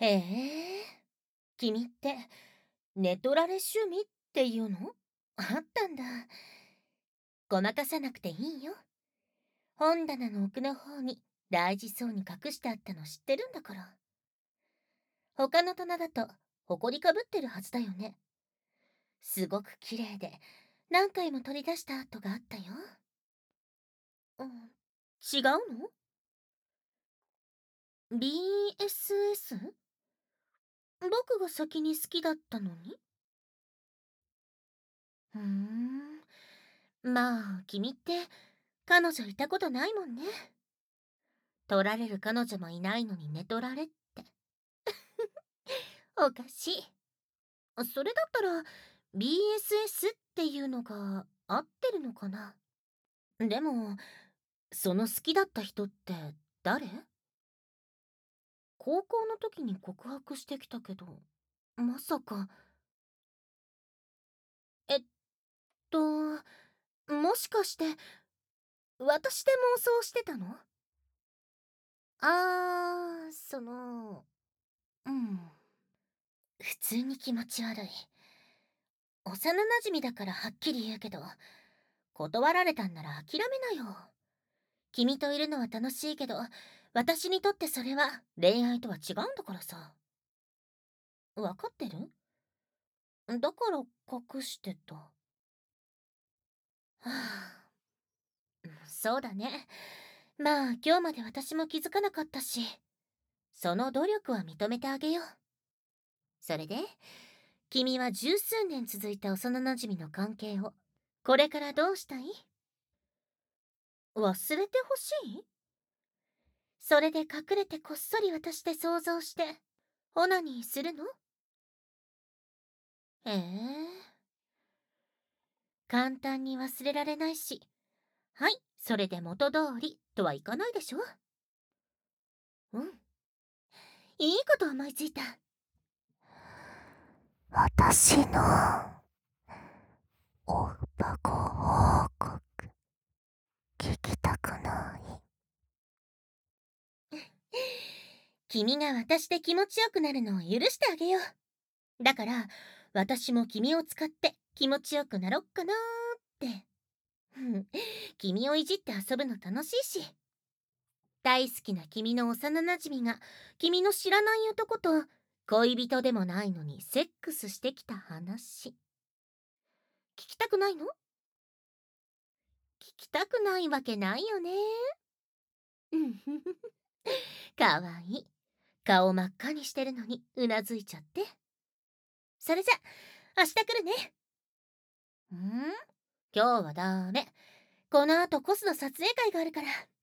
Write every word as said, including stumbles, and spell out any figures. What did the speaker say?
へえ、君って寝取られ趣味っていうのあったんだ。ごまかさなくていいよ。本棚の奥の方に大事そうに隠してあったの知ってるんだから。他の棚だと埃かぶってるはずだよね。すごく綺麗で何回も取り出した跡があったよ。うん、違うの？ ビーエスエス？ 僕が先に好きだったのに。うーん。まあ、君って彼女いたことないもんね。取られる彼女もいないのに寝取られって。おかしい。それだったら ビーエスエス っていうのが合ってるのかな。でも、その好きだった人って誰？高校の時に告白してきたけど、まさか。えっと、もしかして、私で妄想してたの？あー、その、うん。普通に気持ち悪い。幼馴染だからはっきり言うけど、断られたんなら諦めなよ。君といるのは楽しいけど、私にとってそれは恋愛とは違うんだからさ。わかってる？だから隠してた。はあ、うんそうだね。まあ今日まで私も気づかなかったし、その努力は認めてあげよう。それで、君は十数年続いた幼馴染の関係を、これからどうしたい？忘れてほしい？それで隠れてこっそり私で想像して、オナニーするの？ええ、簡単に忘れられないし、はい、それで元通りとはいかないでしょ？うん。いいこと思いついた。 私のおっぱご報告聞きたくない？ 君が私で気持ちよくなるのを許してあげよう。だから、私も君を使って気持ちよくなろっかなーって。うん君をいじって遊ぶの楽しいし。大好きな君の幼馴染が君の知らない男と恋人でもないのにセックスしてきた話。聞きたくないの？聞きたくないわけないよね。うんふふかわいい。顔真っ赤にしてるのにうなずいちゃって。それじゃ、明日来るね。ん今日はダメ。この後コスの撮影会があるから。